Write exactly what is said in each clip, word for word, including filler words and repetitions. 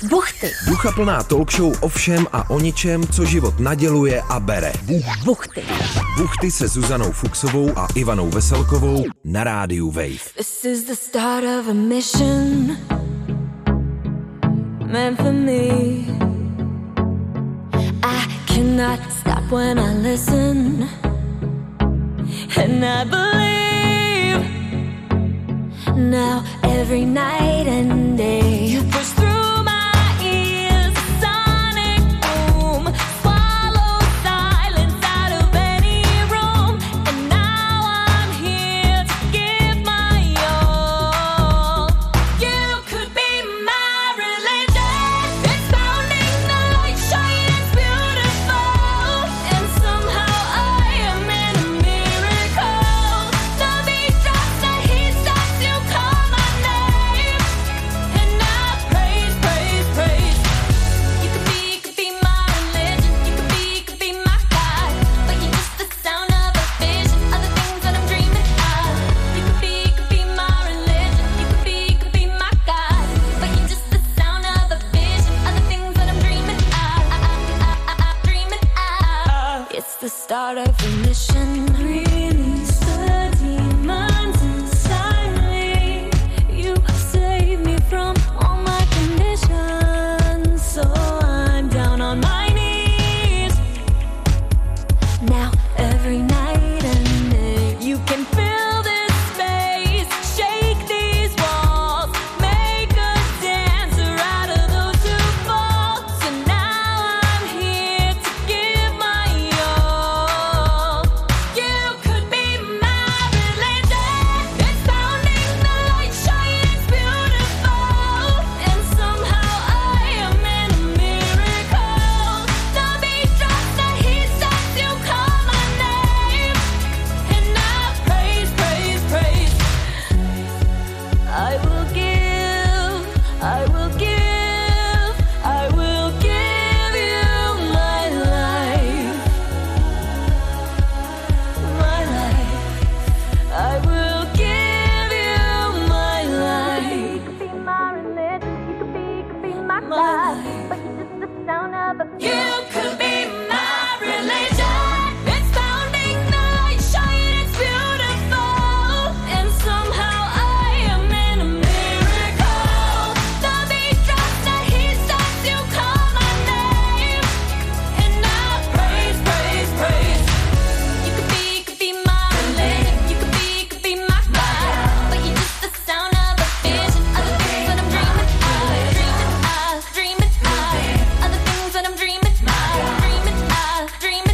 Buchty. Duchaplná talk show o všem a o ničem, co život naděluje a bere. Buchty. Buchty se Zuzanou Fuchsovou a Ivanou Veselkovou na rádiu Wave. This is the start of a mission meant for me. I cannot stop when I listen, and I believe now every night and day you push through my ears, sonic boom, swallow silence out of any room, and now I'm here to give my all. You could be my religion. It's pounding the light, shine, it's beautiful, and somehow I am in a miracle. The beat drops, the heat starts, you call my name, and I praise, praise, praise. You could be, could be my religion. You could be, could be my God, but you're just the sound of a vision of the things that I'm dreaming of. You could be, could be my religion. You could be, could be my God, but you're just the sound of a vision of the things that I'm dreaming of. Dreaming of. It's the start of a mission. Release the demons inside me. You save me from all my conditions, so I'm down on my knees. Now every night and day you can fill this space, shake these walls, make a dancer out of those who fall. So now I'm here to give my all. You could be my religion. It's pounding the light, shine, it's beautiful, and somehow I am in a miracle. The beat drops, the heat starts, you call my name, and I praise, praise, praise. I will give, I will give, I will give you my life, my life. I will give you my life. You could be my religion, you could be, could be my God, but you're just the sound of a. You could be my religion. It's pounding the light, shine, it's beautiful, and somehow I am in a miracle. The beat drops, the heat starts, you call my name, and I praise, praise, praise. You could be, could be my religion. You could be, could be my God, but you're just the sound of a vision of the things that I'm dreaming of, dreaming of, dreaming of, of the things that I'm dreaming of, dreaming of, dreaming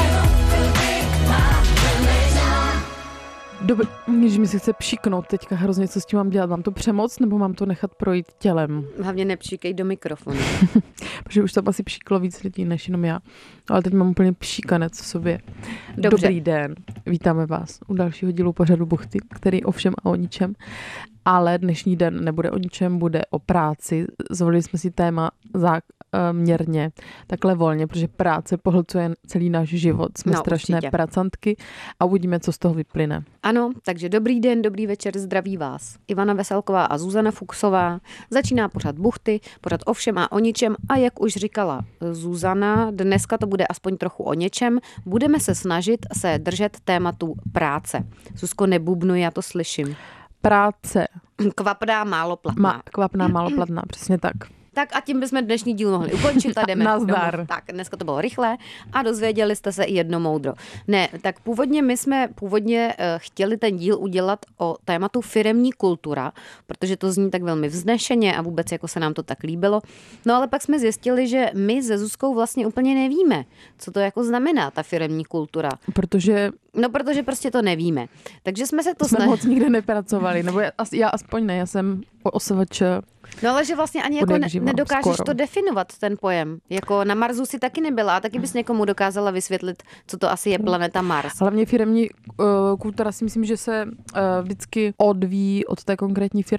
of. Dobře, když mi se chce pšiknout teďka hrozně, co s tím mám dělat? Mám to přemoc nebo mám to nechat projít tělem? Hlavně nepříkej do mikrofonu. Protože už tam asi pšiklo víc lidí než jenom já. Ale teď mám úplně pšíkanec v sobě. Dobře. Dobrý den, vítáme vás u dalšího dílu pořadu Buchty, který o všem a o ničem. Ale dnešní den nebude o ničem, bude o práci. Zvolili jsme si téma záměrně, takhle volně, protože práce pohlcuje celý náš život. Jsme No, strašné určitě. pracantky a uvidíme, co z toho vyplyne. Ano, takže dobrý den, dobrý večer, zdraví vás. Ivana Veselková a Zuzana Fuchsová. Začíná pořad Buchty, pořad o všem a o ničem, a jak už říkala Zuzana, dneska to bude aspoň trochu o něčem. Budeme se snažit se držet tématu práce. Zuzko, nebubnuj, já to slyším. Práce. Kvapná, málo platná. Má kvapná, málo platná, přesně tak. Tak a tím bychom dnešní díl mohli ukončit a jdeme Nazdar. domů. Tak, dneska to bylo rychlé a dozvěděli jste se i jedno moudro. Ne, tak původně my jsme původně uh, chtěli ten díl udělat o tématu firemní kultura, protože to zní tak velmi vznešeně a vůbec jako se nám to tak líbilo. No ale pak jsme zjistili, že my se Zuzkou vlastně úplně nevíme, co to jako znamená ta firemní kultura. Protože No, protože prostě to nevíme. Takže jsme se to jsme snažili. moc nikde nepracovali, nebo já, já aspoň ne, já jsem osavač. No ale že vlastně ani jako Od ne, jak živa, nedokážeš skoro. to definovat, ten pojem. Jako na Marsu si taky nebyla, a taky bys někomu dokázala vysvětlit, co to asi je planeta Mars. Hlavně firemní uh, kultura si myslím, že se uh, vždycky odvíjí od té konkrétní firmy.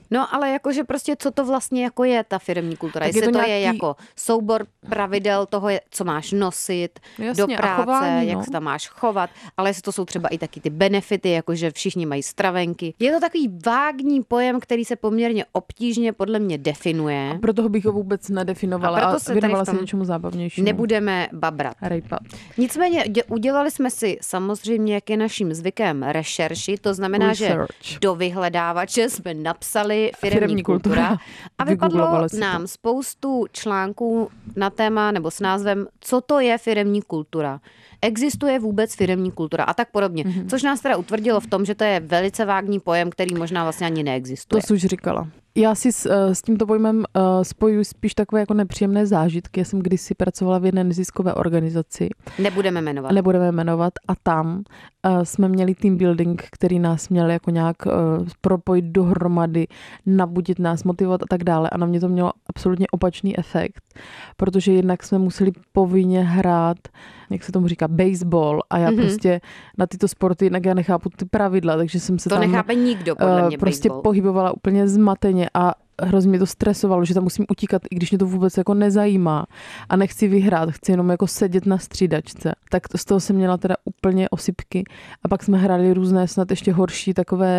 No ale jakože prostě co to vlastně jako je ta firemní kultura? Tak Jestli je to to, nějaký... je jako soubor pravidel toho, co máš nosit Jasně, do práce, chování, jak no. se tam máš chovat, ale jestli to jsou třeba i taky ty benefity, jakože všichni mají stravenky. Je to takový vágní pojem, který se poměrně obtížně podle mě definuje. Proto bych ho vůbec nedefinovala A a, proto se a věnovala tady v se tom něčemu zábavnějšímu. Nebudeme babrat. Rejpat. Nicméně dě- udělali jsme si samozřejmě, jak je naším zvykem, rešerši, to znamená, Research. že do vyhledávače jsme napsali firemní, Firemní kultura. kultura a vypadlo Vygooglovali si to. nám spoustu článků na téma nebo s názvem co to je firemní kultura. Existuje vůbec firemní kultura a tak podobně. Mm-hmm. Což nás teda utvrdilo v tom, že to je velice vágní pojem, který možná vlastně ani neexistuje. To jsi už říkala. Já si s, s tímto pojmem uh, spojuji spíš takové jako nepříjemné zážitky. Já jsem kdysi pracovala v jedné neziskové organizaci. Nebudeme jmenovat. Nebudeme jmenovat. A tam uh, jsme měli team building, který nás měl jako nějak uh, propojit dohromady, nabudit nás, motivovat a tak dále. A na mě to mělo absolutně opačný efekt, protože jednak jsme museli povinně hrát, jak se tomu říká, baseball. A já mm-hmm. prostě na tyto sporty, jednak já nechápu ty pravidla, takže jsem se to tam nechápe nikdo, podle mě, prostě baseball. pohybovala úplně zmateně a hrozně mě to stresovalo, že tam musím utíkat, i když mě to vůbec jako nezajímá a nechci vyhrát, chci jenom jako sedět na střídačce. Tak to, z toho jsem měla teda úplně osypky a pak jsme hráli různé snad ještě horší takové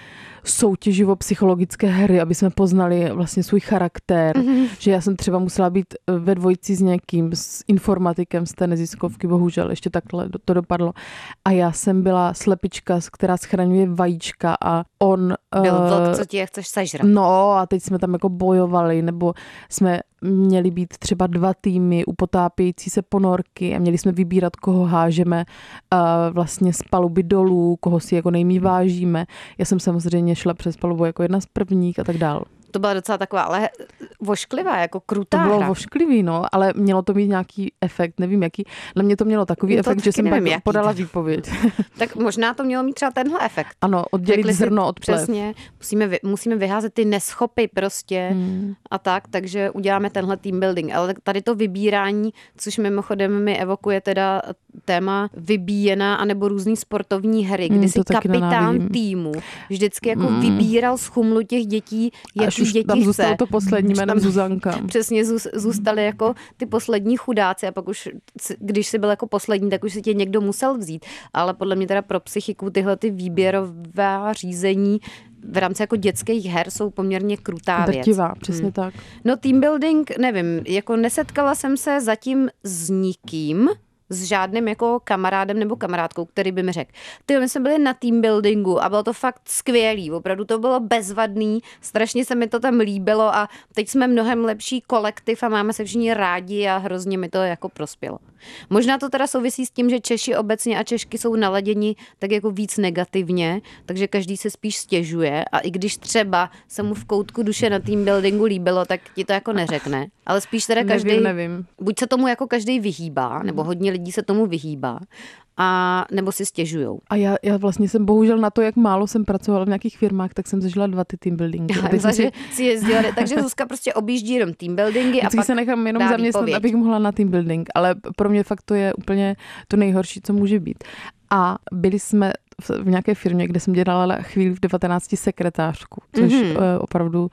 soutěživo-psychologické hry, aby jsme poznali vlastně svůj charakter, mm-hmm. že já jsem třeba musela být ve dvojici s někým, s informatikem z té neziskovky, bohužel ještě takhle to dopadlo. A já jsem byla slepička, která schraňuje vajíčka a on... Byl uh, vlk, co ti je chceš sežrat. No a teď jsme tam jako bojovali, nebo jsme měli být třeba dva týmy u potápějící se ponorky a měli jsme vybírat, koho hážeme uh, vlastně z paluby dolů, koho si jako nejmí vážíme. Já jsem samozřejmě šla přes palubu jako jedna z prvních a tak dál. To byla docela taková, ale vošklivá, jako krutá To bylo hra. vošklivý, no, ale mělo to mít nějaký efekt, nevím jaký. Na mě to mělo takový to efekt, že jsem nevím, pak jaký. podala výpověď. Tak možná to mělo mít třeba tenhle efekt. Ano, oddělit Řekli si zrno od plev. Přesně, musíme, vy, musíme vyházet ty neschopy prostě Hmm. a tak, takže uděláme tenhle team building. Ale tady to vybírání, což mimochodem mi evokuje teda téma vybíjená anebo různý sportovní hry, kdy Hmm, si to taky kapitán nenávidím. týmu vždycky jako Hmm. vybíral z chumlu těch dětí, jaký Až už děti tam chce. zůstalo to poslední jménem Tam- Zuzanka. Přesně zůs- zůstali jako ty poslední chudáci a pak už, c- když jsi byl jako poslední, tak už si tě někdo musel vzít. Ale podle mě teda pro psychiku tyhle ty výběrová řízení v rámci jako dětských her jsou poměrně krutá věc. Drtivá, přesně Hmm. tak. No team building, nevím, jako nesetkala jsem se zatím s nikým, s žádným jako kamarádem nebo kamarádkou, který by mi řekl. Ty, my jsme byli na team buildingu a bylo to fakt skvělý, opravdu to bylo bezvadný, strašně se mi to tam líbilo a teď jsme mnohem lepší kolektiv a máme se všichni rádi a hrozně mi to jako prospělo. Možná to teda souvisí s tím, že Češi obecně a Češky jsou naladěni tak jako víc negativně, takže každý se spíš stěžuje a i když třeba se mu v koutku duše na team buildingu líbilo, tak ti to jako neřekne. Ale spíš teda každý, Nevím, nevím. buď se tomu jako každý vyhýbá, nebo hodně lidí se tomu vyhýbá, a nebo si stěžujou. A já, já vlastně jsem bohužel na to, jak málo jsem pracovala v nějakých firmách, tak jsem zažila dva ty team buildingy. A teď jsem Takže si, si jezdila, takže Zuzka prostě objíždí jenom team buildingy a vždycky pak se nechám jenom dá zaměstnat, výpověď. abych mohla na team building, ale pro mě fakt to je úplně to nejhorší, co může být. A byli jsme v, v nějaké firmě, kde jsem dělala chvíli v devatenácti sekretářku, což Mhm. mm-hmm. uh, opravdu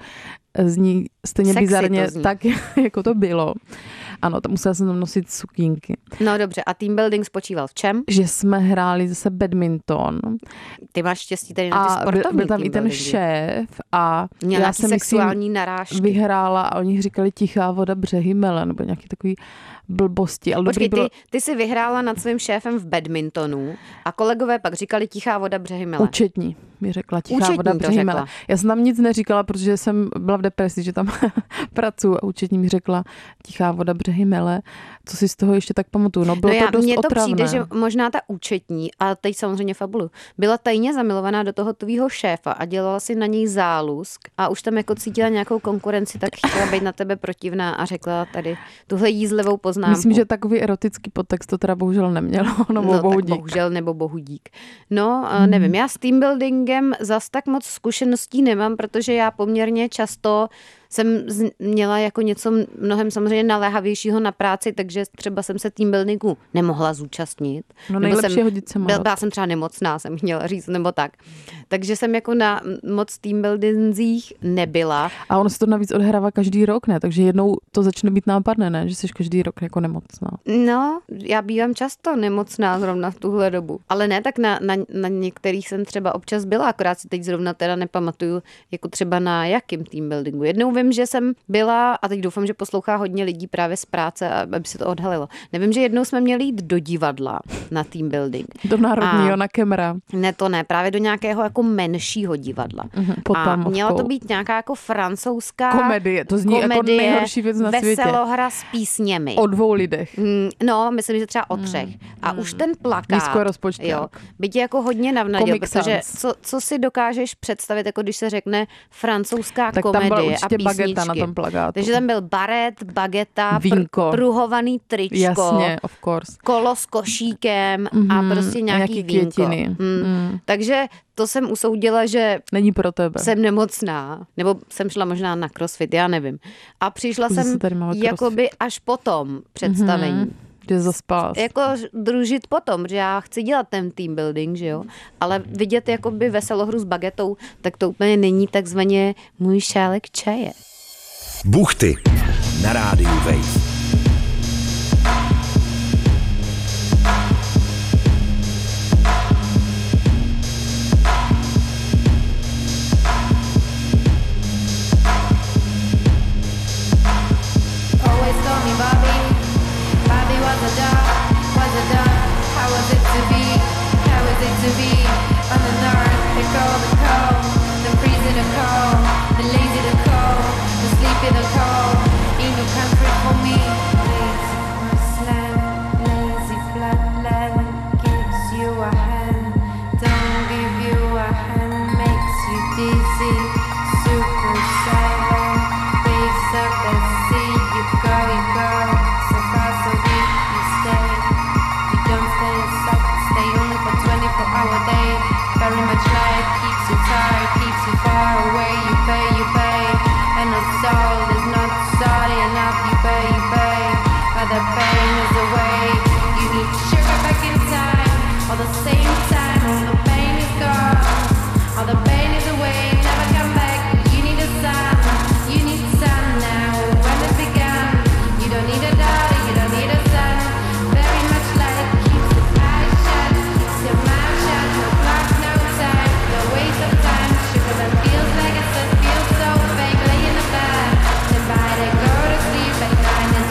zní stejně Sexy bizarně to zní. tak, jako to bylo. Ano, tam musela jsem tam nosit sukínky. No dobře, a team building spočíval v čem? Že jsme hráli zase badminton Ty máš štěstí tady na ty a byl, sportovní byl tam i ten teambuildingy. šéf a Měl já nějaký jsem myslím, sexuální narážky. vyhrála a oni říkali tichá voda břehy mele, nebo nějaký takový blbosti. Ale Počkej, dobrý bylo ty, ty jsi vyhrála nad svým šéfem v badmintonu a kolegové pak říkali tichá voda břehy mele. účetní, mi řekla tichá Účetní voda to břehy řekla. mele. Já jsem tam nic neříkala, protože jsem byla v depresi, že tam pracuji a účetní mi řekla tichá voda břehy mele. Co si z toho ještě tak pamatuju? No bylo no já, to dost mně to otravné. přijde, že možná ta účetní, a teď samozřejmě fabulu, byla tajně zamilovaná do toho tvýho šéfa a dělala si na něj zálusk a už tam jako cítila nějakou konkurenci, tak chtěla být na tebe protivná a řekla tady tuhle jízlivou poznámku. Myslím, že takový erotický podtext to teda bohužel nemělo. No, No, bohu tak dík. bohužel, nebo bohu dík. No, hmm. nevím, já s teambuildingem zas tak moc zkušeností nemám, protože já poměrně často jsem z, měla jako něco mnohem samozřejmě naléhavějšího na práci, takže třeba jsem se team buildingu nemohla zúčastnit. No nejlepší jsem, hodit se byl, byla jsem třeba nemocná, jsem měla říct, nebo tak. Takže jsem jako na moc team buildingzích nebyla. A ono se to navíc odhrává každý rok, ne? Takže jednou to začne být nápadné, ne? Že jsi každý rok jako nemocná. No, já bývám často nemocná zrovna v tuhle dobu. Ale ne, tak na, na, na některých jsem třeba občas byla, akorát si teď zrovna teda nepamatuju, jako třeba na jakým team buildingu. Jednou vím, že jsem byla, a teď doufám, že poslouchá hodně lidí právě z práce, aby se to odhalilo. Nevím, že jednou jsme měli jít do divadla na team building. Do Národního, a na Kemra. Ne, to ne, právě do nějakého jako menšího divadla. Uh-huh, a měla to být nějaká jako francouzská komedie, to zní komedie, jako nejhorší věc na světě. Veselohra s písněmi. O dvou lidech. Mm, no, myslím, že třeba o třech. Mm. A mm. už ten plakát, jo, byť jako hodně navnadil, protože co, co si dokážeš představit, jako když se řekne francouzská tak komedie tam byla určitě a písničky. Bageta na tom plakátu. Takže tam byl baret, bageta, vínko, pr- pruhovaný tričko, jasně, of course, kolo s košíkem mm-hmm. a prostě nějaký, nějaký vínko. Mm. Mm. Takže to jsem usoudila, že není pro tebe. Jsem nemocná, nebo jsem šla možná na crossfit, já nevím. A přišla Zase jsem jakoby až po tom představení. Mm-hmm. Že zaspás. Jako družit potom, že já chci dělat ten team building, že jo, ale vidět jakoby veselohru s bagetou, tak to úplně není takzvaně můj šálek čaje. Buchty na rádiu Wave. To be on the north, the cold, the cold, the freezing, the cold, the lazy, the cold, the sleepy, the cold. Ain't no country for me. Lazy wasteland, lazy flatland gives you a hand, don't give you a hand, makes you dizzy. Super seven, waves up the sea. You go, you go, so far so deep. You stay, you don't stay inside. Stay only for twenty-four hour day. Very much life keeps you tired, keeps you far away. You pay, you pay, and the soul is not sorry enough. You pay, you pay, but the pain is away. You need sugar back in time, all the same time. All the pain is gone, all the pain is away. Never come back. You need a sun, you need sun now. When it began, you don't need a daughter, you don't need a son. Very much life keeps the eyes shut, keeps your mouth shut. No clock, no time, no waste of time. Sugar that feels like I said, feels so fake. Lay in the bed, then by they go to sleep at nine.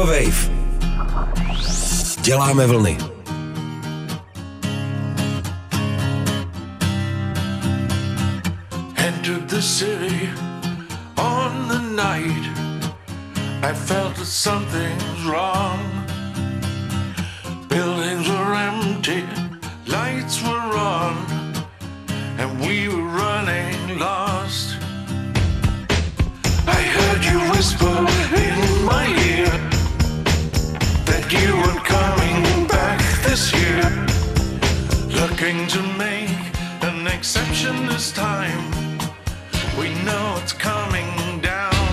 Wave. Děláme vlny. Entered the city on the night. I felt that something's wrong. Buildings were empty, lights were on, and we were running lost. I heard you whisper in my ear that you weren't coming back this year. Looking to make an exception this time. We know it's coming down.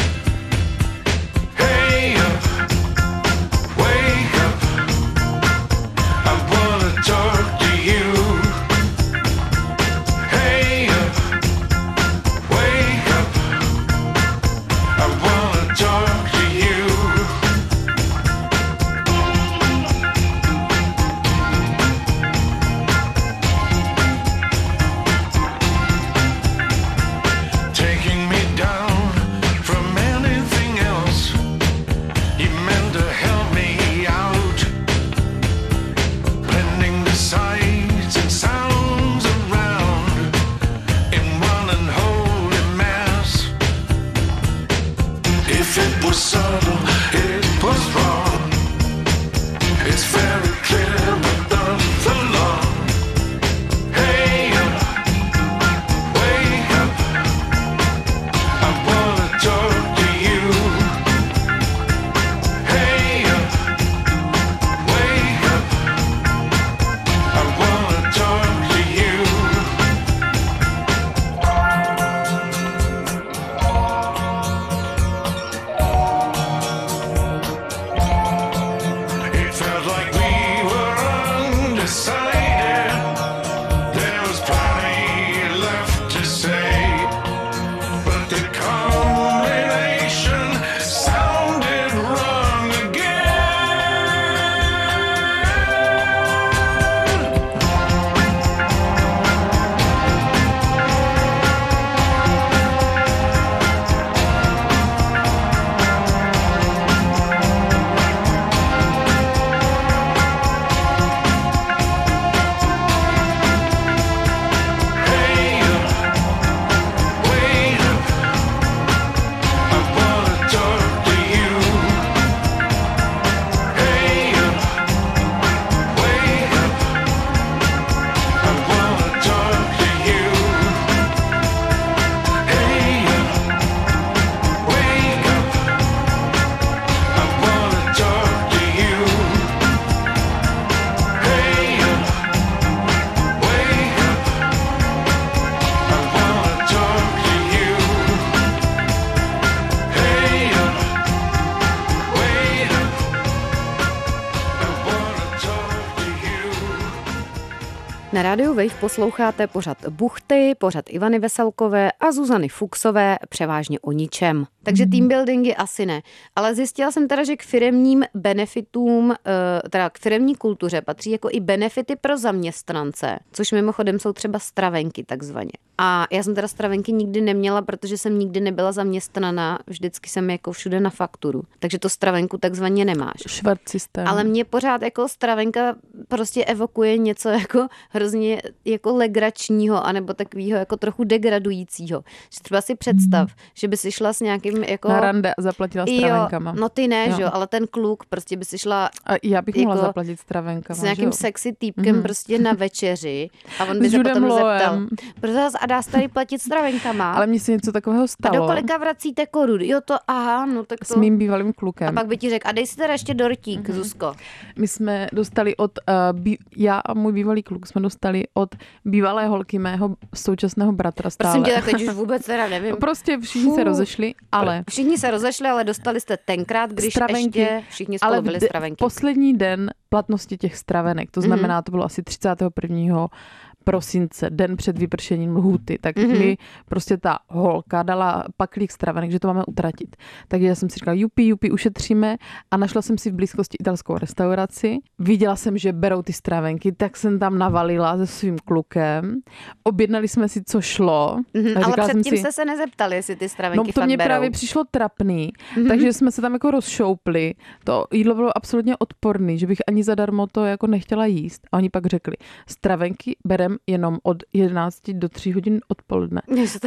Hey up, wake up, I wanna talk to you. Hey up, wake up, I wanna talk to you. Taking me down from anything else, you meant to help me out. Blending the sights and sounds around in one unholy mass. If it was subtle, it was wrong. It's very clear we've done for long. Hey up, wake up, I wanna talk to you. Hey up, wake up, I wanna talk to you. It felt like we were undecided. There was plenty left to say, but the combination sounded wrong again. Hey up, wait up, I wanna talk to you. Hey up, wait up, I wanna talk to you. Hey up, wake up, I wanna talk to you. Hey up, wake up, I wanna talk to you. Hey up, wait up, I wanna talk to you. Na rádiu Wave posloucháte pořad Buchty, pořad Ivany Veselkové a Zuzany Fuchsové, převážně o ničem. Takže team buildingy asi ne. Ale zjistila jsem teda, že k firemním benefitům, eh, teda k firemní kultuře patří jako i benefity pro zaměstnance, což mimochodem jsou třeba stravenky takzvaně. A já jsem teda stravenky nikdy neměla, protože jsem nikdy nebyla zaměstnaná, vždycky jsem jako všude na fakturu. Takže to stravenku takzvaně nemáš. Švart systém. Ale mě pořád jako stravenka prostě evokuje něco jako hrozně jako legračního, anebo takového jako trochu degradujícího. Že třeba si představ, mm. že by si šla s nějakým jako... Na rande a zaplatila stravenkama. Jo, no ty ne, jo. že jo, ale ten kluk prostě by si šla... A já bych mohla jako zaplatit stravenkama, s nějakým sexy týpkem mm. prostě na večeři a on by S se Judem potom Lowem. zeptal. Protože a dá se tady platit stravenkama. Ale mně se něco takového A stalo. do kolika vracíte korun? Jo to, aha, no tak to... S mým bývalým klukem. A pak by ti řekl, a dej si teda ještě dortík, mm-hmm. Zuzko. My jsme dostali od, uh, bí, já a můj bývalý kluk jsme dostali od bývalé holky mého současného bratra stále. Prosím tě, tak teď už vůbec teda nevím. Prostě všichni Fuh. se rozešli, ale... Všichni se rozešli, ale dostali jste tenkrát, když stravenky, ještě všichni spolu byli stravenky. poslední den platnosti těch stravenek, to znamená, mm-hmm. to bylo asi třicátého prvního prosince, den před vypršením lhůty, tak mm-hmm. mi prostě ta holka dala paklík stravenek, že to máme utratit. Takže já jsem si říkala, jupi, jupi, ušetříme a našla jsem si v blízkosti italskou restauraci. Viděla jsem, že berou ty stravenky, tak jsem tam navalila se svým klukem. Objednali jsme si, co šlo. Mm-hmm, ale předtím si... jste se nezeptali, jestli ty stravenky no, fakt to mě berou. právě přišlo trapný, mm-hmm. takže jsme se tam jako rozšoupli. To jídlo bylo absolutně odporný, že bych ani zadarmo to jako nechtěla jíst. A oni pak řekli, stravenky berem jenom od jedenácti do tří hodin odpoledne.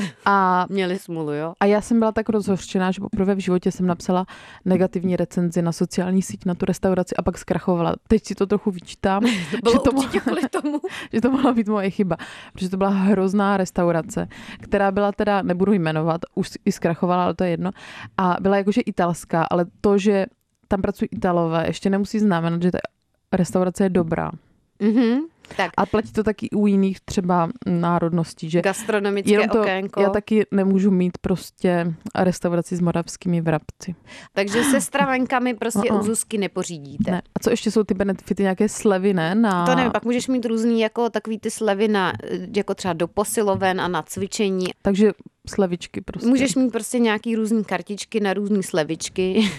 A měli smůlu, jo? A já jsem byla tak rozhořčená, že poprvé v životě jsem napsala negativní recenzi na sociální síť na tu restauraci a pak zkrachovala. Teď si to trochu vyčítám, to bylo že, to určitě mohla, kvůli tomu. že to mohla být moje chyba. Protože to byla hrozná restaurace, která byla teda, nebudu jmenovat, už i zkrachovala, ale to je jedno. A byla jakože italská, ale to, že tam pracují Italové, ještě nemusí znamenat, že ta restaurace je dobrá. Mhm. Tak. A platí to taky u jiných třeba národností, že gastronomické to, okénko. Já taky nemůžu mít prostě restauraci s moravskými vrabci. Takže se stravenkami prostě uh-uh. u Zuzky nepořídíte. Ne. A co ještě jsou ty benefity, nějaké slevy, ne? Na... To nevím, pak můžeš mít různý jako takový ty slevy na, jako třeba do posiloven a na cvičení. Takže slevičky prostě. Můžeš mít prostě nějaký různý kartičky na různý slevičky,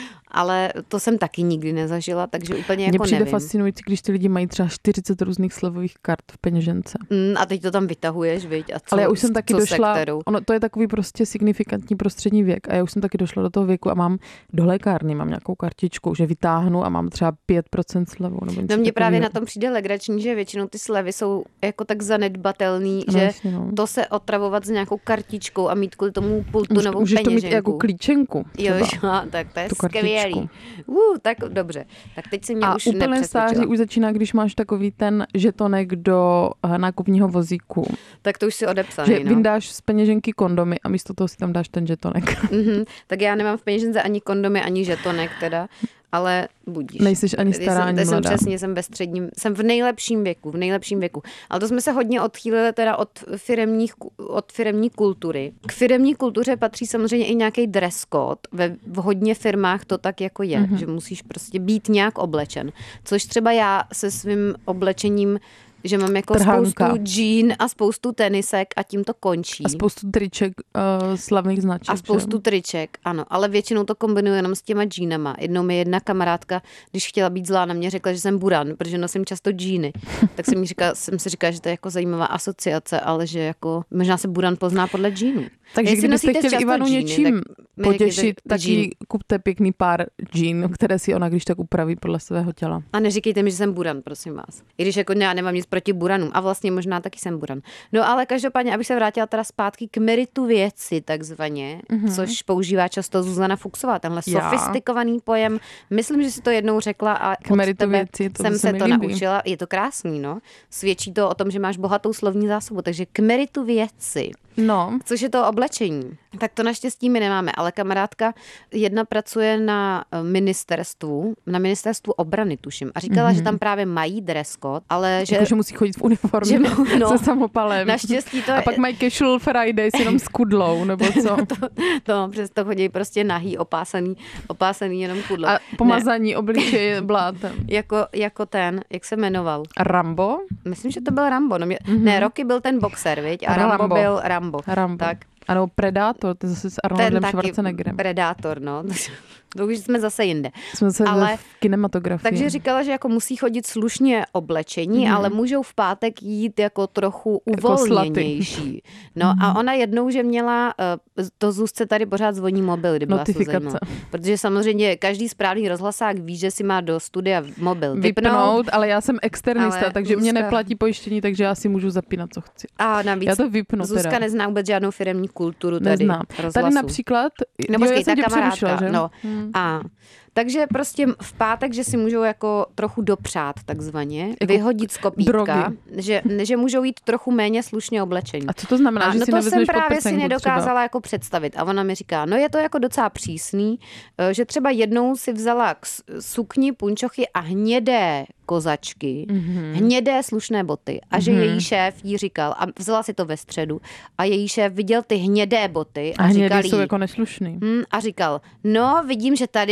ale to jsem taky nikdy nezažila, takže úplně Mně jako přijde nevím. fascinující, když ty lidi mají třeba čtyřicet různých slevových kart v peněžence. Mm, a teď to tam vytahuješ, viď? A co, ale já už jsem taky co došla, se ono to je takový prostě signifikantní prostřední věk a já už jsem taky došla do toho věku a mám do lékárny, mám nějakou kartičku, že vytáhnu a mám třeba pět procent slevu. Nebo no mně právě na tom přijde legrační, že většinou ty slevy jsou jako tak zanedbatelný, no, že jasně, no. to se otravovat s nějakou kartičkou a mít kvůli tomu půl Můž, tunovou můžeš peněženku. to mít jako klíčenku. Jo, jo, tak to je skvělý. Uh, tak dobře. Tak teď si mě a už úplné stáří už začíná, když máš takový ten žetonek do nákupního vozíku. Tak to už si odepsaný, že no. vyndáš z peněženky kondomy a místo toho si tam dáš ten žetonek. Mm-hmm. Tak já nemám v peněžence ani kondomy, ani žetonek teda. Ale budíš. Nejseš ani stará, jsem, ani jsem mladá. Přesně, jsem ve středním, jsem v nejlepším věku, v nejlepším věku. Ale to jsme se hodně odchýlili teda od firemních, od firemní kultury. K firemní kultuře patří samozřejmě i nějaký dress code. Ve, v hodně firmách to tak jako je, mm-hmm. že musíš prostě být nějak oblečen. Což třeba já se svým oblečením že mám jako Trhánka. spoustu džín a spoustu tenisek a tím to končí. A spoustu triček uh, slavných značek. A spoustu triček, ano. Ale většinou to kombinuju jenom s těma džínama. Jednou mi jedna kamarádka, když chtěla být zlá na mě, řekla, že jsem buran, protože nosím často džíny. Tak jsem, mi říkala, jsem si říkala, že to je jako zajímavá asociace, ale že jako možná se buran pozná podle džínů. Takže kdybyste chtěli Ivanu džíny, něčím potěšit, tak jí kupte pěkný pár džín, které si ona když tak upraví podle svého těla. A neříkejte mi, že jsem buran, prosím vás. I když jako já nemám nic proti buranům. A vlastně možná taky jsem buran. No ale každopádně, abych se vrátila teda zpátky k meritu věci, takzvaně, mm-hmm. což používá často Zuzana Fuchsová, tenhle já. sofistikovaný pojem. Myslím, že si to jednou řekla a k meritu tebe věci, to jsem se, se to líbí. naučila. Je to krásný, no. Svědčí to o tom, že máš bohatou slovní zásobu. Takže k meritu věci. No. Což je to oblečení. Tak to naštěstí my nemáme, ale kamarádka jedna pracuje na ministerstvu, na ministerstvu obrany, tuším. A říkala, mm-hmm. že tam právě mají dress code, ale že... Jako, že musí chodit v uniformě že, no, se samopalem. Naštěstí to A pak mají casual Fridays jenom s kudlou, nebo co? to, to přesto chodí prostě nahý, opásaný, opásaný jenom kudlou. A pomazaní obličeje blátem. Jako, jako ten, jak se jmenoval? Rambo? Myslím, že to byl Rambo. No mě, mm-hmm. Ne, Rocky byl ten boxer, viď? A Rambo, Rambo byl Rambo. Rambo. Tak. Ano, Predátor, to je zase s Arnoldem Schwarzeneggerem. Predátor, no. To už jsme zase jinde. Jsme zase ale, v kinematografii. Takže říkala, že jako musí chodit slušně oblečení, mm. ale můžou v pátek jít jako trochu uvolněnější. Jako no mm. a ona jednou, že měla, to Zuzce tady pořád zvoní mobil, kdyby vás to zajímalo. Protože samozřejmě každý správný rozhlasák ví, že si má do studia mobil vypnout. vypnout ale já jsem externista, takže Zuzka... mě neplatí pojištění, takže já si můžu zapínat, co chci. A navíc já to vypnu Zuzka teda. nezná vůbec žádnou firemní kulturu tady. Neznám. Rozhlasu. Tady například, no, jo, počkej, já jsem ta tě kamarádka, přerušila, že? No. Hmm. A takže prostě v pátek, že si můžou jako trochu dopřát takzvaně, jako vyhodit z kopítka, že, že můžou jít trochu méně slušně oblečení. A co to znamená, a že no si to jsem právě si nedokázala třeba? jako představit. A ona mi říká, no je to jako docela přísný, že třeba jednou si vzala sukni, punčochy a hnědé kozačky, mm-hmm. hnědé slušné boty a že mm-hmm. její šéf jí říkal, a vzala si to ve středu, a její šéf viděl ty hnědé boty a, a říkal jí, jsou jako neslušný. hm, a říkal, no vidím, že tady má někdo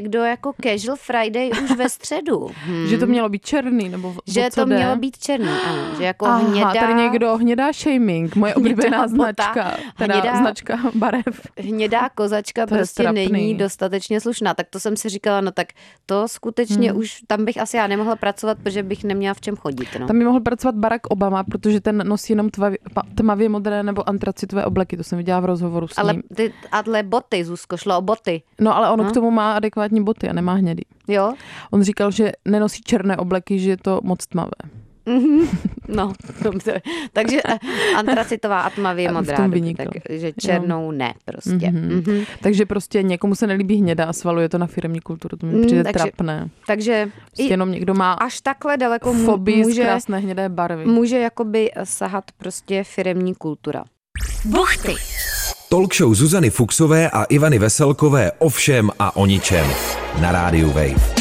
někdo jako Casual Friday už ve středu. Hmm. Že to mělo být černý, nebo Že co to jde? mělo být černý, ano. Že jako Aha, hnědá... tady někdo hnědá shaming, moje oblíbená bota, značka, teda hnědá- značka barev. Hnědá kozačka To je prostě trapný. není dostatečně slušná. Tak to jsem si říkala, no tak to skutečně Hmm. už, tam bych asi já nemohla pracovat, protože bych neměla v čem chodit. No. Tam by mohl pracovat Barack Obama, protože ten nosí jenom tmavě, tmavě modré nebo antracitové obleky, to jsem viděla v rozhovoru s Ale ním. ty, ale boty, Zuzko, šlo o boty. No ale on No. k tomu má adekvátní boty a nemá hnědý. Jo? On říkal, že nenosí černé obleky, že je to moc tmavé. No, dobře. Takže eh, antracitová a tmavě A v modrá. tom dobře, vynikl. Takže černou ne prostě. Mhm. Mhm. Takže prostě někomu se nelíbí hnědá a svaluje to na firemní kulturu, to mi Mm, přijde takže trapné. Takže Prostě i jenom někdo má až takhle daleko mu- fobii z může, krásné hnědé barvy. může jakoby sahat prostě firemní kultura. Buchty. Talk show Zuzany Fuxové a Ivany Veselkové o všem a o ničem na rádiu Wave.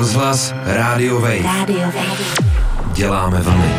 Rozhlas Rádio Wave. Radio Wave. Děláme vlny.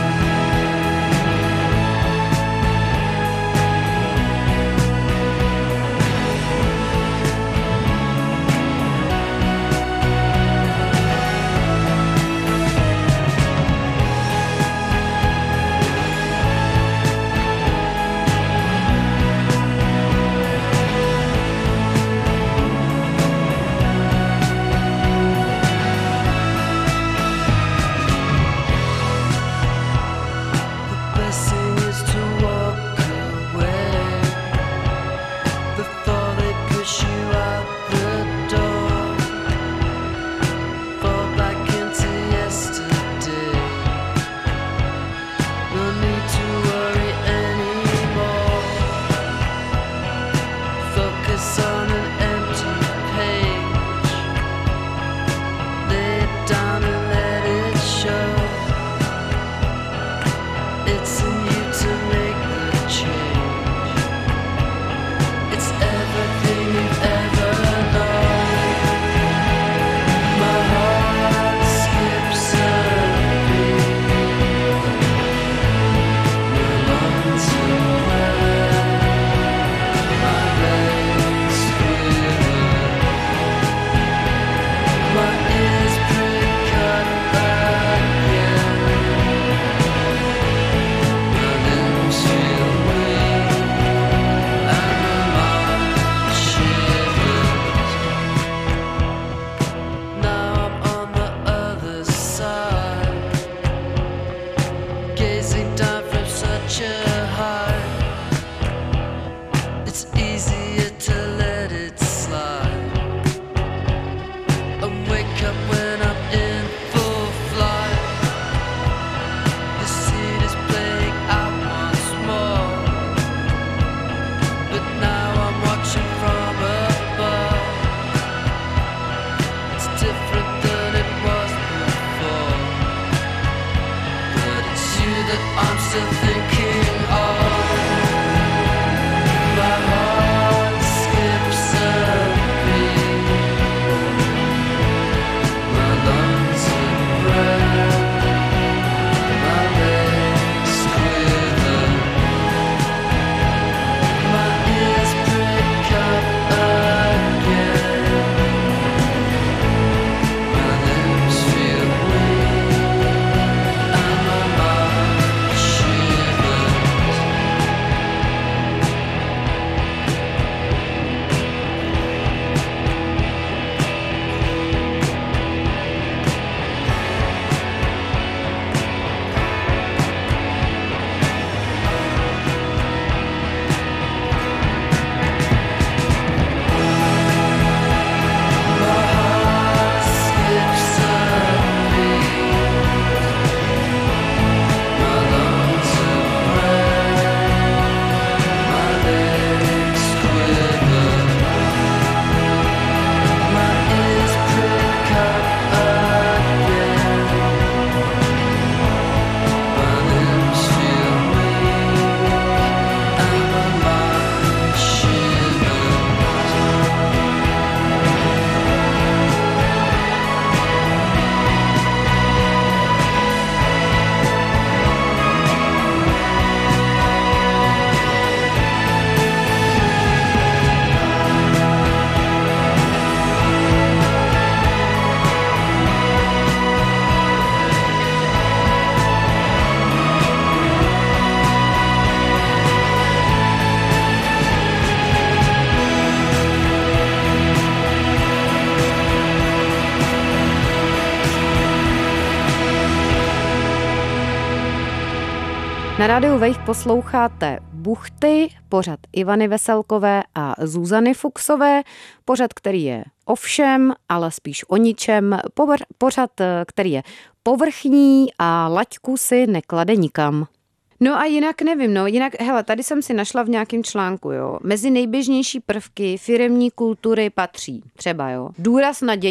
Na rádiu Wave posloucháte Buchty, pořad Ivany Veselkové a Zuzany Fuchsové, pořad, který je o všem, ale spíš o ničem, pořad, který je povrchní a laťku si neklade nikam. No a jinak nevím, no jinak, hele, tady jsem si našla v nějakém článku, jo, mezi nejběžnější prvky firemní kultury patří třeba, jo, důraz na děti.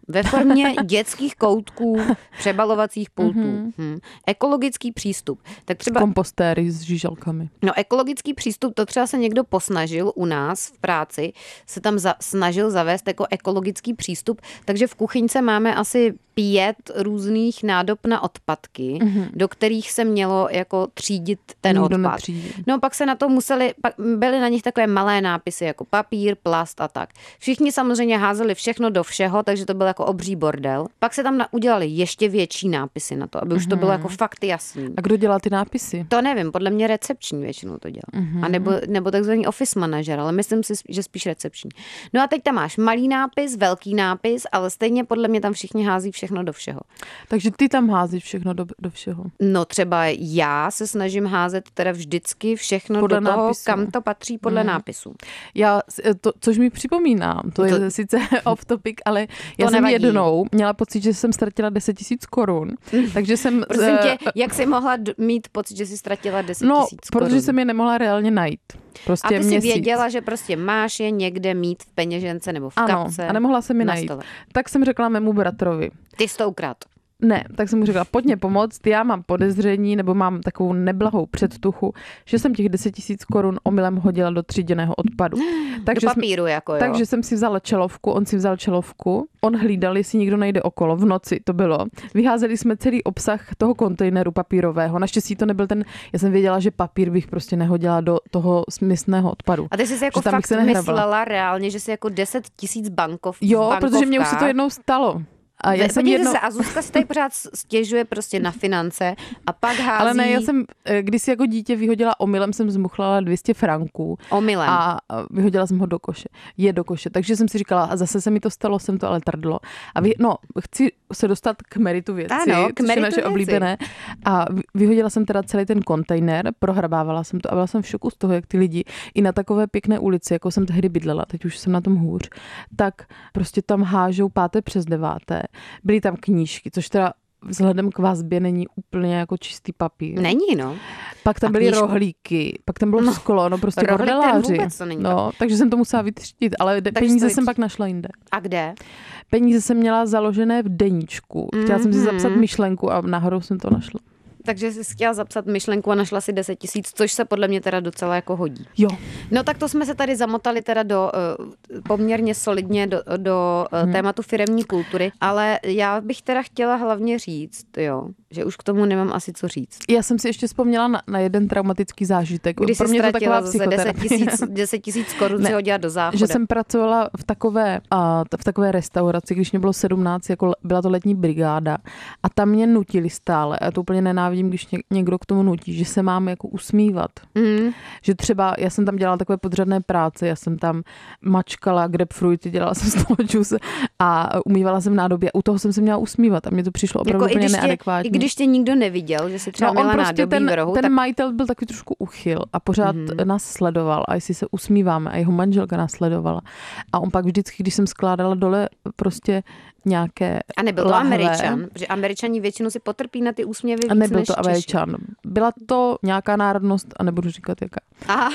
ve formě dětských koutků, přebalovacích pultů. Mm-hmm. Hm. Ekologický přístup. Tak třeba kompostéry s žížalkami. No, ekologický přístup, to třeba se někdo posnažil u nás v práci, se tam za, snažil zavést jako ekologický přístup, takže v kuchyňce máme asi pět různých nádob na odpadky, mm-hmm. do kterých se mělo jako třídit ten Nikdo odpad. Netřídí. No, pak se na to museli, pak byly na nich takové malé nápisy jako papír, plast a tak. Všichni samozřejmě házeli všechno do všeho, takže to byl jako obří bordel. Pak se tam na, udělali ještě větší nápisy na to, aby už to bylo jako fakt jasný. A kdo dělá ty nápisy? To nevím, podle mě recepční většinou to dělá. Mm-hmm. A nebo, nebo takzvaný office manažer, ale myslím si, že spíš recepční. No a teď tam máš malý nápis, velký nápis, ale stejně podle mě tam všichni hází všechno do všeho. Takže ty tam házíš všechno do, do všeho. No třeba já se snažím házet teda vždycky všechno podle do toho, nápisu. Kam to patří podle mm. nápisu. Já, to, což mi připomínám, to, to je sice off topic, ale já jsem nevadí. jednou měla pocit, že jsem ztratila deset tisíc korun. Takže jsem... Prosím tě, jak jsi mohla d- mít pocit, že jsi ztratila deset tisíc no, korun? protože jsem je nemohla reálně najít. Prostě a ty měsíc. jsi věděla, že prostě máš je někde mít v peněžence nebo v kapce. Ano, a nemohla jsem je najít. Stole. Tak jsem řekla mému bratrovi. Ty jsi to ukradl. Ne, tak jsem mu řekla, pojď mě pomoct, já mám podezření, nebo mám takovou neblahou předtuchu, že jsem těch deset tisíc korun omylem hodila do tříděného odpadu. Takže do papíru, jsme, jako jo. Takže jsem si vzala čelovku, on si vzal čelovku, on hlídal, jestli někdo najde okolo, v noci to bylo. Vyházeli jsme celý obsah toho kontejneru papírového, naštěstí to nebyl ten, já jsem věděla, že papír bych prostě nehodila do toho směsného odpadu. A ty jsi si jako fakt myslela reálně, že jsi jako deset tisíc bankov Jo, protože mě už se to jednou stalo. A já jsem jedno... se, a Zuzka si tady pořád stěžuje prostě na finance a pak hází... Ale ne, já jsem, když si jako dítě vyhodila omylem, jsem zmuchlala dvě stě franků. Omylem. A vyhodila jsem ho do koše. Je do koše. Takže jsem si říkala, a zase se mi to stalo, jsem to ale trdlo. A vy, no, chci se dostat k meritu věci, ano, k což meritu je naše věci. oblíbené. A vyhodila jsem teda celý ten kontejner, prohrabávala jsem to a byla jsem v šoku z toho, jak ty lidi i na takové pěkné ulici, jako jsem tehdy bydlela, teď už jsem na tom hůř, tak prostě tam hážou páté přes deváté. Byly tam knížky, což teda vzhledem k vazbě není úplně jako čistý papír. Není, no. Pak tam a byly knížky. rohlíky, pak tam bylo no, sklo, no prostě rohlík bordeláři. vůbec to není no, takže jsem to musela vytřídit, ale de- peníze jsem pak našla jinde. A kde? Peníze jsem měla založené v deníčku. Chtěla mm-hmm. jsem si zapsat myšlenku a náhodou jsem to našla. Takže jsi chtěla zapsat myšlenku a našla si deset tisíc, což se podle mě teda docela jako hodí. Jo. No tak to jsme se tady zamotali teda do uh, poměrně solidně do, do uh, hmm. tématu firemní kultury, ale já bych teda chtěla hlavně říct, jo, že už k tomu nemám asi co říct. Já jsem si ještě vzpomněla na, na jeden traumatický zážitek. Když Pro jsi mě to ztratila taková zase deset tisíc korun si hodila do záchoda. Že jsem pracovala v takové, a, v takové restauraci, když mě bylo sedmnáct, jako byla to letní brigáda a tam mě nutili stále, a to úplně nenávidím, když někdo k tomu nutí, že se mám jako usmívat. Mm. Že třeba, já jsem tam dělala takové podřadné práce, já jsem tam mačkala grapefruity, dělala jsem z toho džus a umývala jsem nádobí a u toho jsem se měla usmívat a mně to přišlo opravdu jako úplně neadekvátní. I když tě nikdo neviděl, že si třeba no, měla prostě nádobí ten, v rohu. ten tak... majitel byl takový trošku uchyl a pořád mm-hmm. nás sledoval a jestli se usmíváme a jeho manželka nás sledovala. A on pak vždycky, když jsem skládala dole prostě nějaké A nebyl to lahve, Američan, protože Američani většinou si potrpí na ty úsměvy víc a nebyl než to Američan. Byla to nějaká národnost a nebudu říkat jaká. Aha.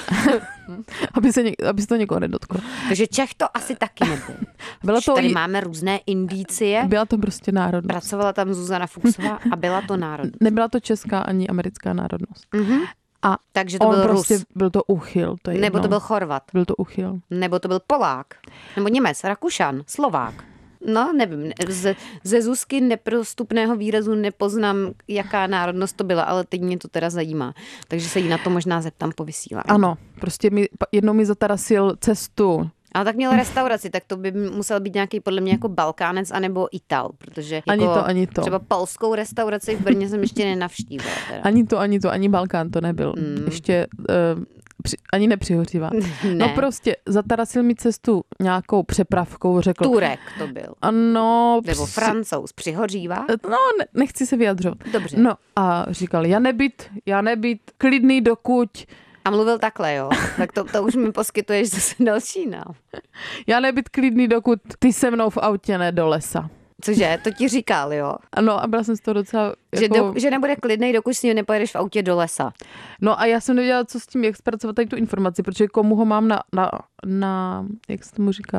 aby, se něk, aby se to někoho nedotklo. Takže Čech to asi taky nebyl. Byla to Tady j... máme různé indicie. Byla to prostě národnost. Pracovala tam Zuzana Fuchsová a byla to národnost. Nebyla to česká ani americká národnost. Mm-hmm. A takže to on byl prostě Rus. Byl to uchyl. To je Nebo jedno. to byl Chorvat. Byl to uchyl. Nebo to byl Polák. Nebo Němec, Rakušan, Slovák. No, nevím, ze, ze Zuzky neprostupného výrazu nepoznám, jaká národnost to byla, ale teď mě to teda zajímá. Takže se jí na to možná zeptám po vysílání. Ano, prostě mi, jednou mi zatarasil cestu. Ale tak měl restauraci, tak to by musel být nějaký podle mě jako Balkánec anebo Ital, protože jako ani to, ani to. třeba polskou restauraci v Brně jsem ještě nenavštívila. Teda. Ani to, ani to, ani Balkán to nebyl. Mm. Ještě uh, při, ani nepřihořívá. Ne. No prostě zatarasil mi cestu nějakou přepravkou, řekl. Turek to byl. Ano. Nebo při... Francouz, přihořívá? No, ne, nechci se vyjadřovat. Dobře. No a říkal, já nebyt, já nebyt klidný dokud... A mluvil takhle, jo? Tak to, to už mi poskytuješ zase další nám. Já nebyt klidný, dokud ty se mnou v autě ne do lesa. Cože? To ti říkal, jo? Ano, a byla jsem z toho docela... Že, jako... do, že nebude klidnej, dokud s ním nepojedeš v autě do lesa. No a já jsem nevěděla, co s tím, jak zpracovat tady tu informaci, protože komu ho mám na, na, na jak se tomu říká,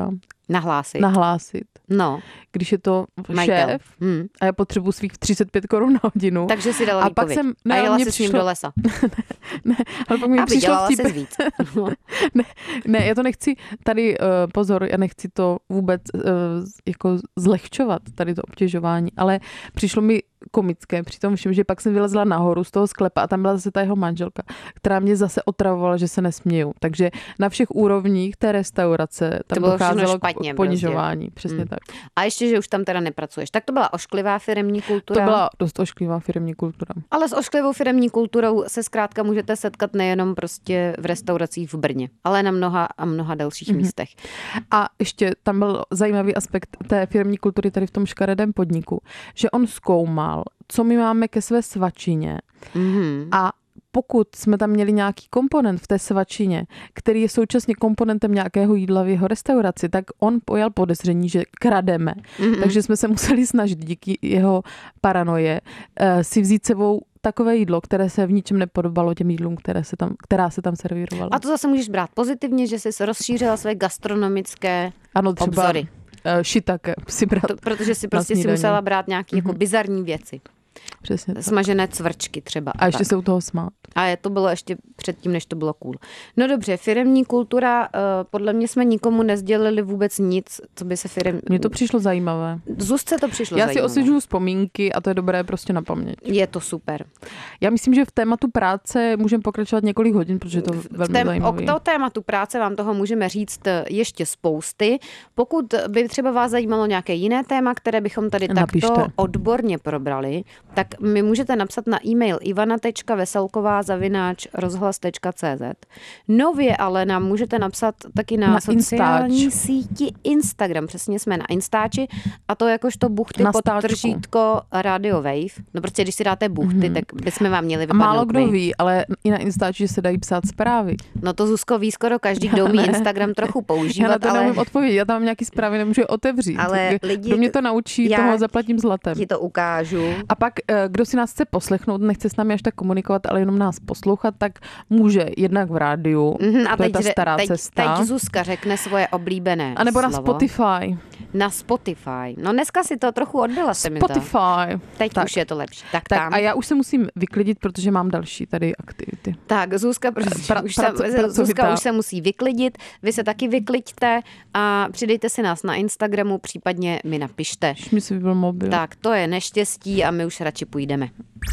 Nahlásit. nahlásit. No. Když je to Majitel. šéf Hmm. a já potřebuji svých třicet pět korun na hodinu. Takže si dala a pak výpověď. jsem, ne, a jela mně si s ním přišlo- do lesa. ne, ale pak mi A přišlo vydělala vtip. si víc. ne, ne, já to nechci tady, uh, pozor, já nechci to vůbec uh, jako zlehčovat, tady to obtěžování, ale přišlo mi komické při tom všem, že pak jsem vylezla nahoru z toho sklepa a tam byla zase ta jeho manželka, která mě zase otravovala, že se nesměju. Takže na všech úrovních té restaurace tam bylo všechno docházelo špatně k ponižování. Přesně Hmm. tak. A ještě, že už tam teda nepracuješ. Tak to byla ošklivá firemní kultura. To byla dost ošklivá firemní kultura. Ale s ošklivou firemní kulturou se zkrátka můžete setkat nejenom prostě v restauracích v Brně, ale na mnoha a mnoha dalších Mhm. místech. A ještě tam byl zajímavý aspekt té firemní kultury tady v tom škaredém podniku, že on zkoumal, co my máme ke své svačině Mhm. a pokud jsme tam měli nějaký komponent v té svačině, který je současně komponentem nějakého jídla v jeho restauraci, tak on pojal podezření, že krademe. Mhm. Takže jsme se museli snažit díky jeho paranoje eh, si vzít sebou takové jídlo, které se v ničem nepodobalo těm jídlům, které se tam, která se tam servírovala. A to zase můžeš brát pozitivně, že jsi rozšířila své gastronomické Ano, třeba obzory. eh, shiitake si brát. To, protože si na prostě si snídani. musela brát nějaké jako bizarní věci. Přesně tak. Smažené cvrčky třeba. A ještě tak. se u toho smát. A je- to bylo ještě předtím, než to bylo cool. No dobře, firemní kultura, eh, podle mě jsme nikomu nezdělili vůbec nic, co by se firem... Mně to přišlo zajímavé. Zuzce to přišlo Já si zajímavé. osvěžuju vzpomínky a to je dobré prostě na paměť. Je to super. Já myslím, že v tématu práce můžeme pokračovat několik hodin, protože je to V velmi tém, o zajímavé. to tématu práce vám toho můžeme říct ještě spousty. Pokud by třeba vás zajímalo nějaké jiné téma, které bychom tady Napište. takto odborně probrali, tak mi můžete napsat na e-mail ivana tečka veselková zavináč rozhlas tečka cé zet. Nově ale nám můžete napsat taky na, Na sociální Instač. síti Instagram. Přesně jsme na Instači a to jakožto buchty Na pod stáčku. tržítko Radio Wave. No prostě, když si dáte buchty, Mhm. tak bychom vám měli A vypadnout málo kdo my. ví, ale i na Instači se dají psát zprávy. No to Zuzko ví skoro každý, kdo umí Ne. Instagram trochu Já na používat, to ale neumím odpovědět, já tam mám nějaký zprávy, nemůžu je otevřít. Ale Takže lidi- kdo mě to naučí, já toho zaplatím zlatem. ti to ukážu. A pak, eh, kdo si nás chce poslechnout, nechce s námi až tak komunikovat, ale jenom nás poslouchat, tak může jednak v rádiu, Mhm, a to je teď, ta ře- stará teď, cesta. teď Zuzka řekne svoje oblíbené A nebo na slovo. Spotify. Na Spotify. No dneska si to trochu odbyla, se mi to. Spotify. Teď Tak. už je to lepší. Tak, Tak tam. a já už se musím vyklidit, protože mám další tady aktivity. Tak, Zuzka, prostě, Pra- už, se, praco- Zuzka pracovitá. už se musí vyklidit, vy se taky vykliďte a přidejte si nás na Instagramu, případně mi napište. Už mi si vybil mobil. Tak, to je neštěstí a my už radši půjdeme.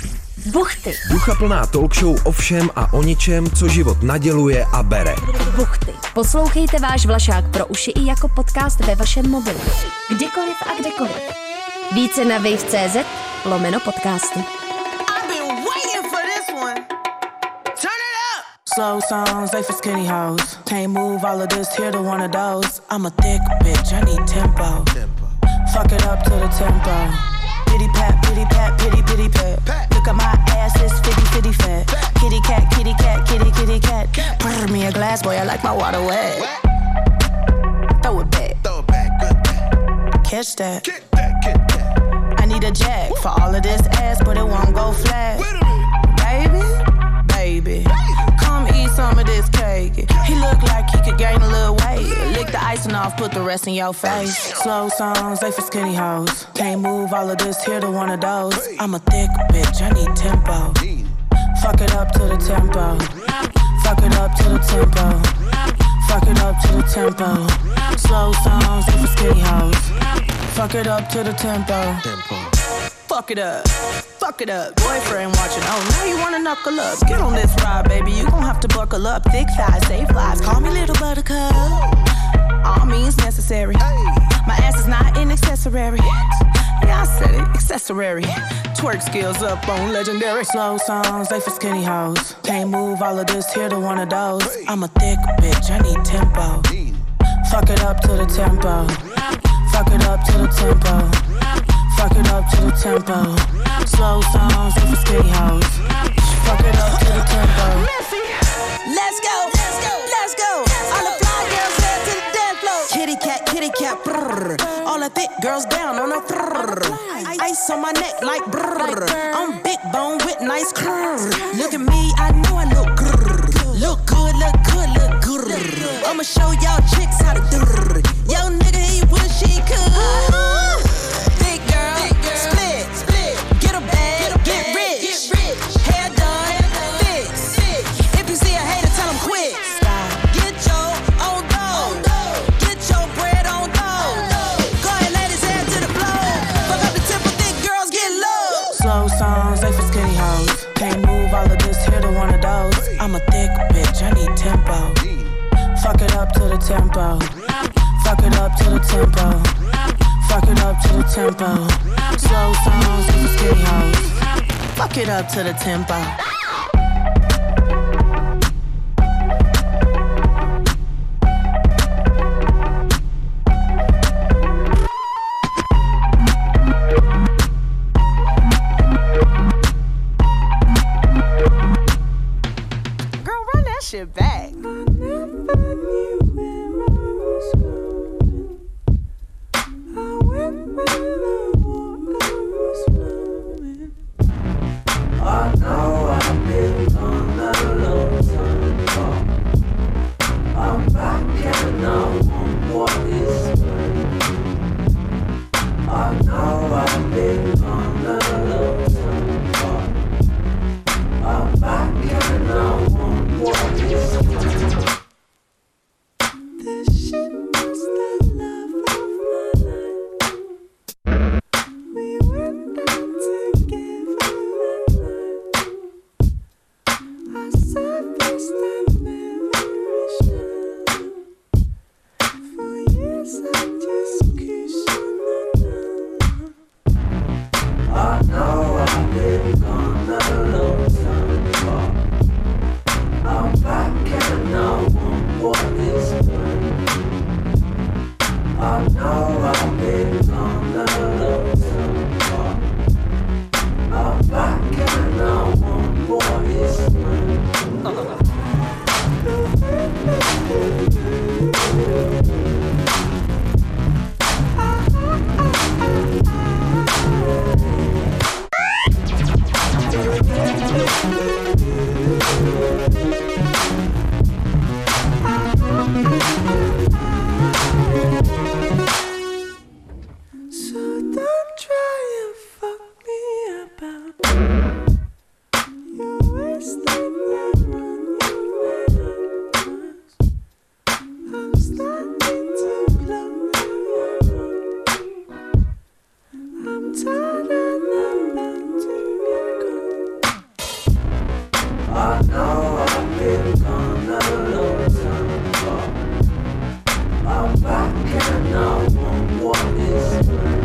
Buchty, Ducha plná talk show o všem a o ničem, co život naděluje a bere. buchty. Poslouchejte váš Vlašák pro uši i jako podcast ve vašem mobilu. Kdykoliv a kdekoliv. Více na wave tečka cé zet lomeno podcasty. I've been waiting for this one. Turn it up. Slow songs, they for skinny hoes. Can't move all of this, here to one of those. I'm a thick bitch, I need tempo. Fuck it up to the tempo. Pity pat, pity pat, pity pity pat. Look at my ass, it's fitty fitty fat. Kitty cat, kitty cat, kitty kitty cat. Pour me a glass, boy, I like my water wet. Throw it back. Throw it back, good back. Catch that. Get that, get that. I need a jack for all of this ass, but it won't go flat. Wait a minute. Baby, baby, come eat some of this cake. He look like he could gain a little weight. Lick the icing off, put the rest in your face. Slow songs, they for skinny hoes. Can't move all of this, here to one of those. I'm a thick bitch, I need tempo. Fuck it up to the tempo. Fuck it up to the tempo. Fuck it up to the tempo. Slow songs, they for skinny hoes. Fuck it up to the tempo. Fuck it up, fuck it up. Boyfriend watching, oh, now you wanna knuckle up. Get on this ride, baby, you gon' have to buckle up. Thick thighs, save lives, call me little buttercup. All means necessary. My ass is not an accessory. Yeah, I said it, accessory. Twerk skills up on legendary. Slow songs, they for skinny hoes. Can't move all of this, here to one of those. I'm a thick bitch, I need tempo. Fuck it up to the tempo. Fuck it up to the tempo. Fuck it up to the tempo. Slow songs, they for skinny hoes. Fuck it up to the tempo. Let's go, let's go, let's go. All the fly girls head to the dance floor. Kitty cat, kitty cat, brrr. All the thick girls down on the brrr. Ice on my neck like brrr. I'm big bone with nice curves. Look at me, I know I look grrr. Look good, look good, look good. I'ma show y'all chicks how to do. Yo nigga tempo. Fuck it up to the tempo. Fuck it up to the tempo. Slow songs with the skinny hoes. Fuck it up to the tempo. Girl, run that shit back. I never knew where I was going. I went where the water was flowing. I know I've been gone a long time. I'm back and I want what is mine. I know I've been gone a long time. I'm back and I want what is mine. This shit was the love of my life. We went down together that night. I surfaced and never returned. For years I just cushion alone. I know I've been gone a long time. I'm back and I want what is mine. I know I've been gone a long time. I'm back and I want what is mine. So don't try and fuck me about. You're wasting your money. I'm starting to blow your mind. I'm tired and I'm about to get gone. I know I've been gone a long time. I'm back and I want what is mine.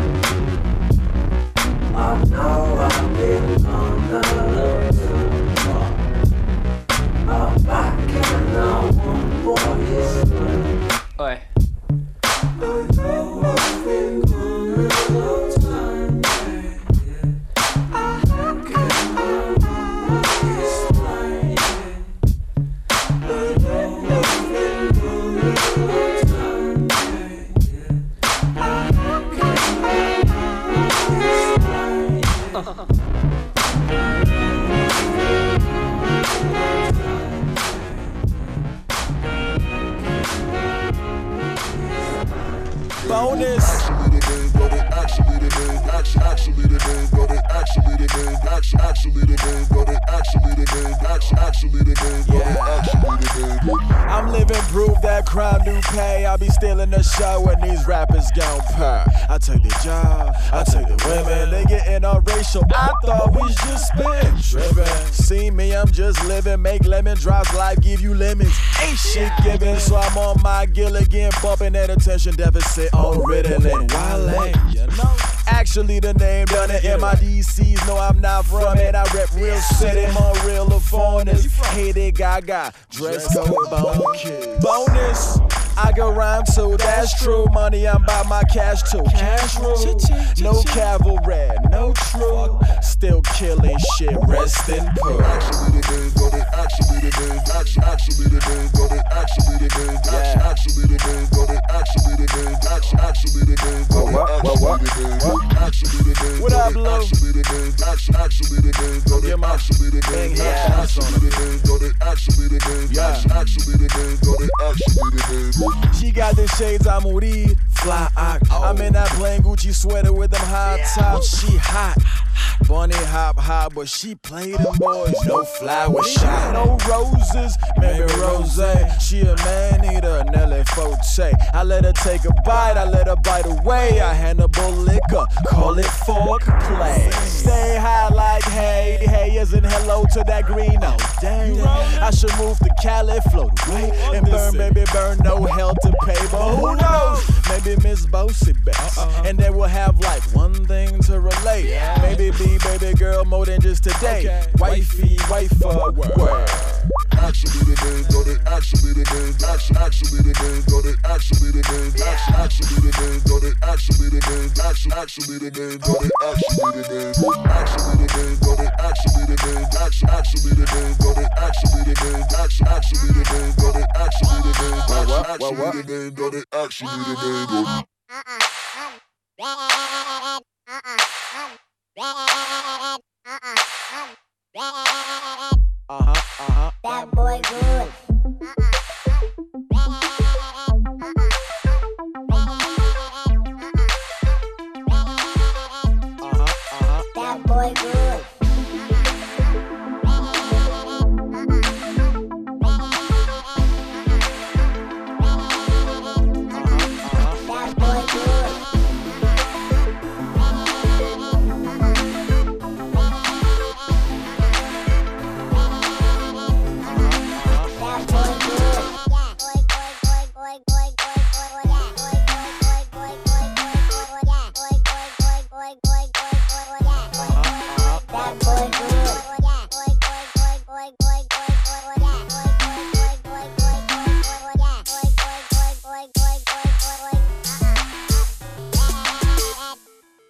I know I've been gone a long time. I'm back and I want what is mine. Oi. I know I've been gone a long time. I back and I want what is mine. I know I've been gone a long time. I back and I want what is mine. Bonus. Actually the name, got it. Actually the name, actually, actually the name, got it. Actually the name, actually, actually the name, got it. Actually the name, actually, actually the name, got it. Actually the name. I'm living proof that crime do pay. I'll be stealing the show when these rappers gon' pay. I take the job, I take the women. They getting all racial. I thought we just spin trippin'. See me, I'm just living. Make lemon drops, life give you lemons. Ain't shit given, so I'm on my Gilligan, bumping that attention deficit on Ritalin. Wale, you know. Actually, the name done it. M I D Cs know I'm not from it. I rep real city, more real of foreigners. Hated Gaga, dress code bone. Bonus. I can rhyme too, that's true. Money, I'm by my cash too. Cash rule, no cavalry, no true. Still killing shit, rest in peace. Actually the name got it, actually the name, actually, actually the name got it, actually the name, actually, actually the name got it, actually the name, actually, actually the name got it, actually the name, actually the name, what up, Lou? Actually the name, actually, actually the name got it, actually the name, actually the name got it, actually the name, actually the name got it, actually the name. She got the shades, I'm moody, fly out. I'm in that plain Gucci sweater with them high tops. She hot, bunny hop hop, but she play them boys. No flower shot, no roses, maybe rose. She a man eater, Nelly forte. I let her take a bite, I let her bite away. I Hannibal liquor, call it fork play. Stay high like hey, hey isn't hello to that green. Oh dang, I should move to Cali, float away and burn, baby, burn, no hell to pay. But who knows? Maybe Miss Bossy Bass, and then we'll have like one thing to relate. Maybe be baby girl more than just today. Wifey, wife for word. Actually the name, got it, actually the name, actually, actually the name, got it, actually the name, actually, actually the name, got it, actually the name, actually, actually the name, got it, actually the name, actually the name, got it, actually the name, actually, actually the name, got it, actually the name, actually, actually the name, got it, actually the name, actually, actually the name, got it, actually the name, got it. Uh-huh, uh-huh. That boy good.